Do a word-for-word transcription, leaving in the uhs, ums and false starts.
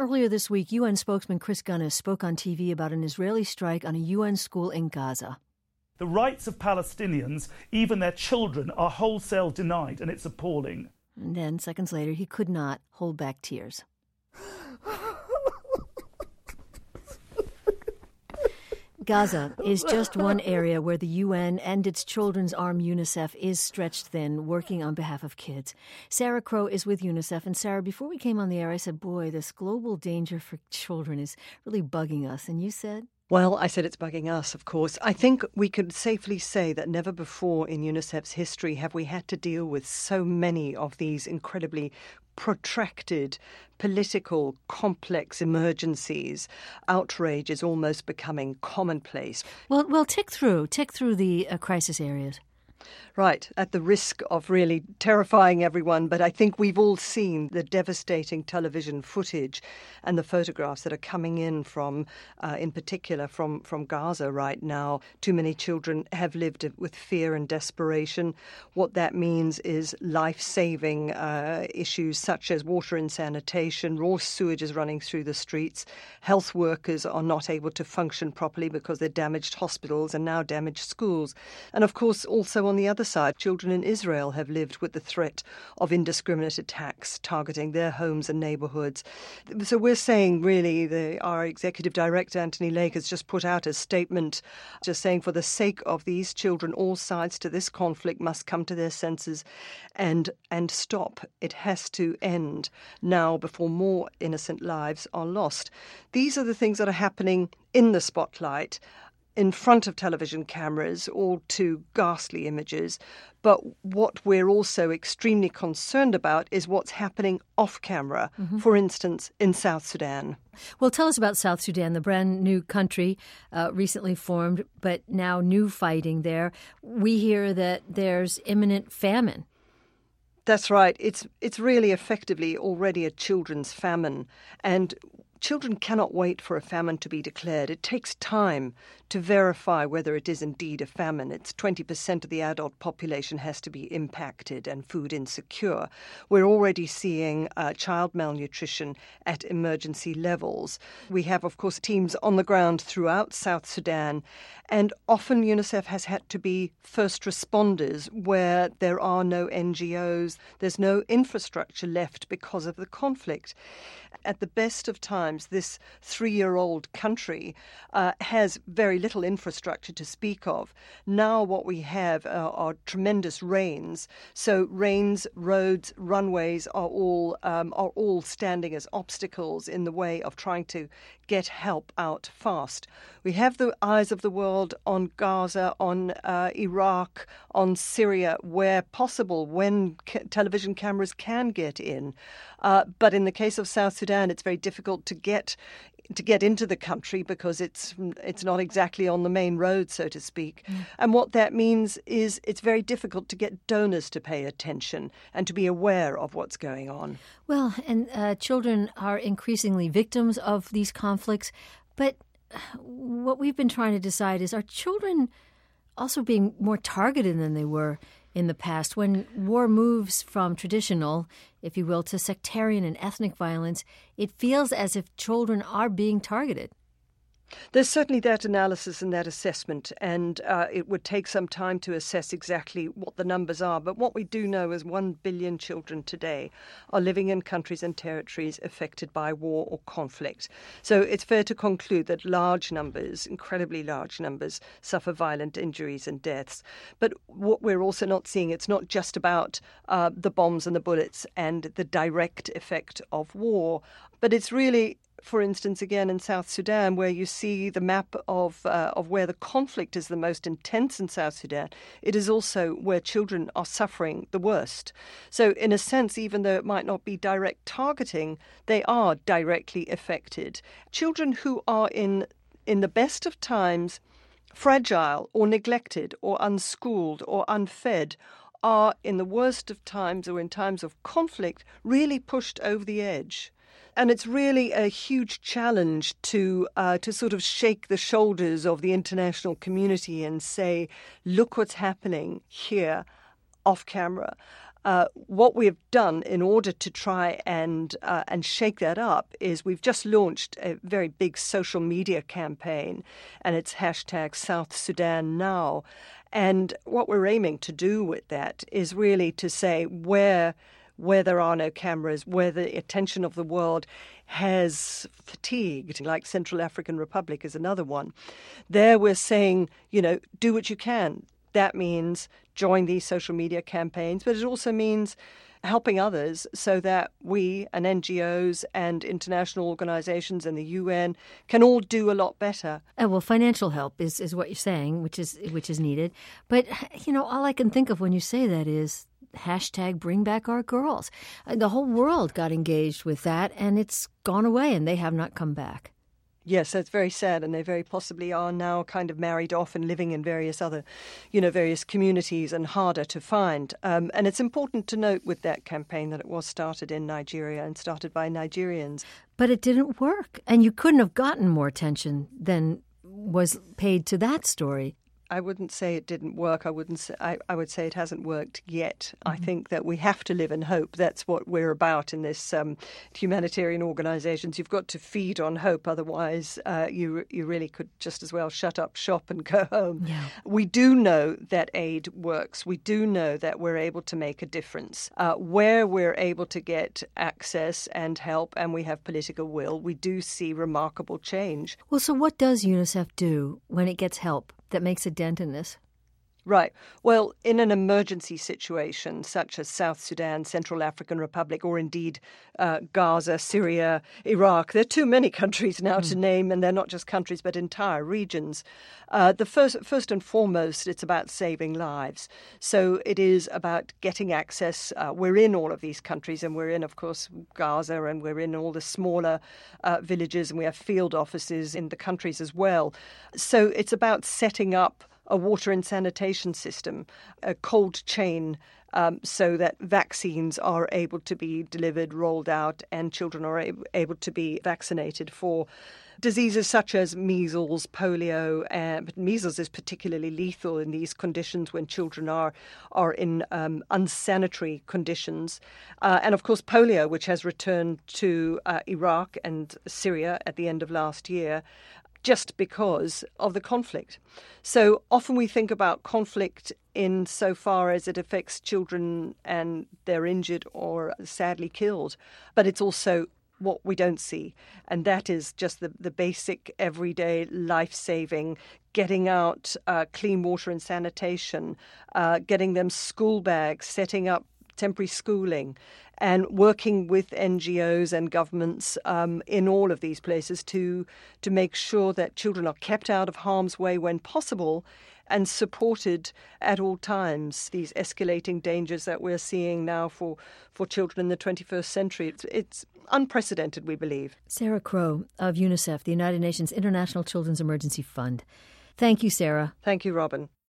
Earlier this week, U N spokesman Chris Gunness spoke on T V about an Israeli strike on a U N school in Gaza. The rights of Palestinians, even their children, are wholesale denied, and it's appalling. And then, seconds later, he could not hold back tears. Gaza is just one area where the U N and its children's arm UNICEF is stretched thin, working on behalf of kids. Sarah Crow is with UNICEF. And Sarah, before we came on the air, I said, boy, this global danger for children is really bugging us. And you said? Well, I said it's bugging us, of course. I think we could safely say that never before in UNICEF's history have we had to deal with so many of these incredibly protracted, political, complex emergencies. Outrage is almost becoming commonplace. Well, well, tick through, tick through the uh, crisis areas. Right, at the risk of really terrifying everyone, but I think we've all seen the devastating television footage and the photographs that are coming in from, uh, in particular, from, from Gaza right now. Too many children have lived with fear and desperation. What that means is life-saving uh, issues such as water and sanitation, raw sewage is running through the streets, health workers are not able to function properly because they're damaged hospitals and now damaged schools. And of course, also on the other side, children in Israel have lived with the threat of indiscriminate attacks targeting their homes and neighborhoods. So we're saying, really, the, our executive director, Anthony Lake, has just put out a statement just saying for the sake of these children, all sides to this conflict must come to their senses and, and stop. It has to end now before more innocent lives are lost. These are the things that are happening in the spotlight, in front of television cameras, all too ghastly images. But what we're also extremely concerned about is what's happening off camera, mm-hmm. for instance, in South Sudan. Well, tell us about South Sudan, the brand new country uh, recently formed, but now new fighting there. We hear that there's imminent famine. That's right. It's it's really effectively already a children's famine. And children cannot wait for a famine to be declared. It takes time to verify whether it is indeed a famine. It's twenty percent of the adult population has to be impacted and food insecure. We're already seeing uh, child malnutrition at emergency levels. We have, of course, teams on the ground throughout South Sudan, and often UNICEF has had to be first responders where there are no N G Os, there's no infrastructure left because of the conflict. At the best of times, this three-year-old country uh, has very little infrastructure to speak of. Now what we have uh, are tremendous rains. So rains, roads, runways are all um, are all standing as obstacles in the way of trying to get help out fast. We have the eyes of the world on Gaza, on uh, Iraq, on Syria, where possible, when ca- television cameras can get in. Uh, but in the case of South Sudan, it's very difficult to get to get into the country because it's it's not exactly on the main road, so to speak. Mm. And what that means is it's very difficult to get donors to pay attention and to be aware of what's going on. Well, and uh, children are increasingly victims of these conflicts. But what we've been trying to decide is, are children also being more targeted than they were in the past? When war moves from traditional, if you will, to sectarian and ethnic violence, it feels as if children are being targeted. There's certainly that analysis and that assessment, and uh, it would take some time to assess exactly what the numbers are. But what we do know is one billion children today are living in countries and territories affected by war or conflict. So it's fair to conclude that large numbers, incredibly large numbers, suffer violent injuries and deaths. But what we're also not seeing, it's not just about uh, the bombs and the bullets and the direct effect of war, but it's really, for instance, again in South Sudan, where you see the map of uh, of where the conflict is the most intense in South Sudan, it is also where children are suffering the worst. So in a sense, even though it might not be direct targeting, they are directly affected. Children who are in in the best of times fragile or neglected or unschooled or unfed are in the worst of times or in times of conflict really pushed over the edge. And it's really a huge challenge to uh, to sort of shake the shoulders of the international community and say, look what's happening here off camera. Uh, what we've done in order to try and uh, and shake that up is we've just launched a very big social media campaign, and it's hashtag South Sudan Now. And what we're aiming to do with that is really to say where where there are no cameras, where the attention of the world has fatigued, like Central African Republic is another one. There we're saying, you know, do what you can. That means join these social media campaigns, but it also means helping others so that we and N G Os and international organizations and the U N can all do a lot better. Oh, well, financial help is, is what you're saying, which is which is needed. But, you know, all I can think of when you say that is hashtag bring back our girls. The whole world got engaged with that, and it's gone away, and they have not come back. Yes, that's very sad, and they very possibly are now kind of married off and living in various other, you know, various communities and harder to find. Um, and it's important to note with that campaign that it was started in Nigeria and started by Nigerians. But it didn't work, and you couldn't have gotten more attention than was paid to that story. I wouldn't say it didn't work. I wouldn't say, I, I would say it hasn't worked yet. Mm-hmm. I think that we have to live in hope. That's what we're about in this um, humanitarian organizations. You've got to feed on hope. Otherwise, uh, you you really could just as well shut up shop and go home. Yeah. We do know that aid works. We do know that we're able to make a difference. Uh, where we're able to get access and help and we have political will, we do see remarkable change. Well, so what does UNICEF do when it gets help that makes a dent in this? Right. Well, in an emergency situation such as South Sudan, Central African Republic, or indeed uh, Gaza, Syria, Iraq, there are too many countries now mm. to name, and they're not just countries but entire regions. Uh, the first, first and foremost, it's about saving lives. So it is about getting access. Uh, we're in all of these countries, and we're in, of course, Gaza, and we're in all the smaller uh, villages, and we have field offices in the countries as well. So it's about setting up a water and sanitation system, a cold chain, um, so that vaccines are able to be delivered, rolled out, and children are ab- able to be vaccinated for diseases such as measles, polio. Uh, but measles is particularly lethal in these conditions when children are are in um, unsanitary conditions. Uh, and of course, polio, which has returned to uh, Iraq and Syria at the end of last year, just because of the conflict. So often we think about conflict in so far as it affects children and they're injured or sadly killed, but it's also what we don't see, and that is just the, the basic everyday life-saving, getting out uh, clean water and sanitation, uh, getting them school bags, setting up temporary schooling, and working with N G Os and governments um, in all of these places to to make sure that children are kept out of harm's way when possible and supported at all times. These escalating dangers that we're seeing now for, for children in the twenty-first century, it's, it's unprecedented, we believe. Sarah Crowe of UNICEF, the United Nations International Children's Emergency Fund. Thank you, Sarah. Thank you, Robin.